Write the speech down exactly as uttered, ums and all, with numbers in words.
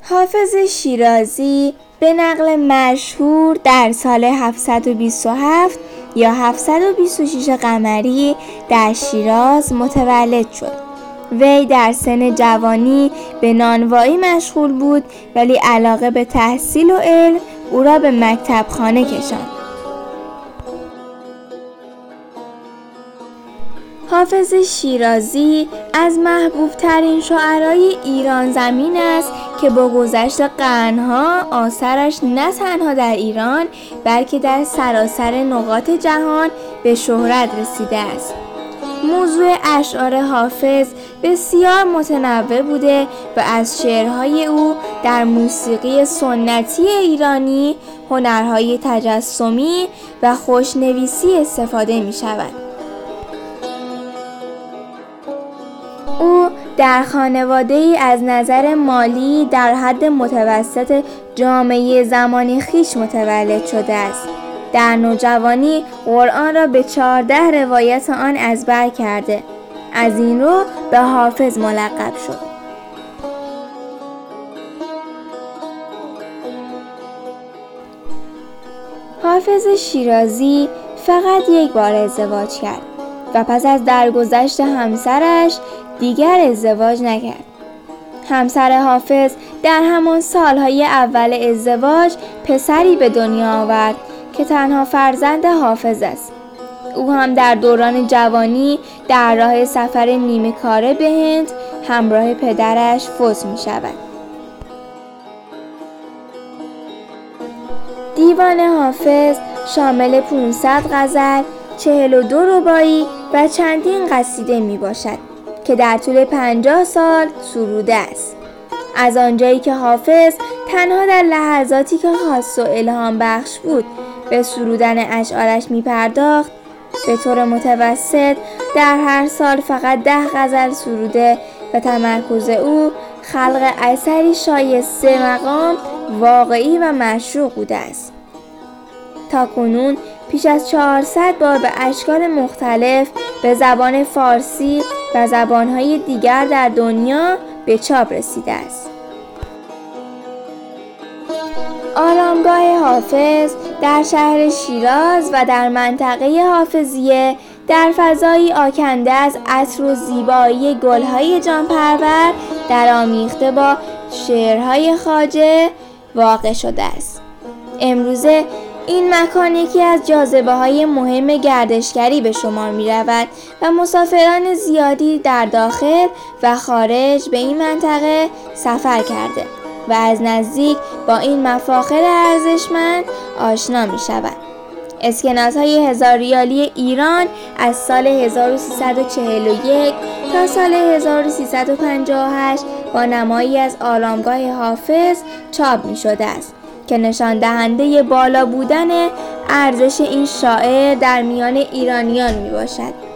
حافظ شیرازی به نقل مشهور در سال هفتصد و بیست و هفت یا هفتصد و بیست و شش قمری در شیراز متولد شد. وی در سن جوانی به نانوایی مشغول بود، ولی علاقه به تحصیل و علم او را به مکتب خانه کشاند. حافظ شیرازی از محبوب ترین شاعرای ایران زمین است که با گذشت قرنها آثارش نه تنها در ایران بلکه در سراسر نقاط جهان به شهرت رسیده است. موضوع اشعار حافظ بسیار متنوع بوده و از شعرهای او در موسیقی سنتی ایرانی، هنرهای تجسمی و خوشنویسی استفاده می شود. او در خانواده‌ای از نظر مالی در حد متوسط جامعه زمانی خویش متولد شده است. در نوجوانی قرآن را به چهارده روایت آن ezber کرده. از این رو به حافظ ملقب شد. حافظ شیرازی فقط یک بار ازدواج کرد و پس از درگذشت همسرش دیگر ازدواج نکرد. همسر حافظ در همان سالهای اول ازدواج پسری به دنیا آورد که تنها فرزند حافظ است. او هم در دوران جوانی در راه سفر نیمه کاره به هند همراه پدرش فوت می شود. دیوان حافظ شامل پانصد غزل، چهل و دو رباعی و چندین قصیده می باشد که در طول پنجاه سال سروده است. از آنجایی که حافظ تنها در لحظاتی که خاص و الهام بخش بود به سرودن اشعارش می پرداخت، به طور متوسط در هر سال فقط ده غزل سروده و تمرکز او خلق اثری شایسته مقام، واقعی و مشروع بوده است. تاکنون پیش از چهارصد بار به اشکال مختلف به زبان فارسی و زبانهای دیگر در دنیا به چاپ رسیده است. آرامگاه حافظ در شهر شیراز و در منطقه حافظیه در فضایی آکنده از عطر و زیبایی گلهای جانپرور درآمیخته با شعرهای خواجه واقع شده است. امروزه این مکان یکی از جاذبه‌های مهم گردشگری به شمار می‌رود و مسافران زیادی در داخل و خارج به این منطقه سفر کرده و از نزدیک با این مفاخر ارزشمند آشنا می‌شوند. اسکناس‌های هزار ریالی ایران از سال هزار و سیصد و چهل و یک تا سال هزار و سیصد و پنجاه و هشت با نمایی از آرامگاه حافظ چاپ می‌شده است که نشان دهنده بالا بودن ارزش این شاعر در میان ایرانیان می باشد.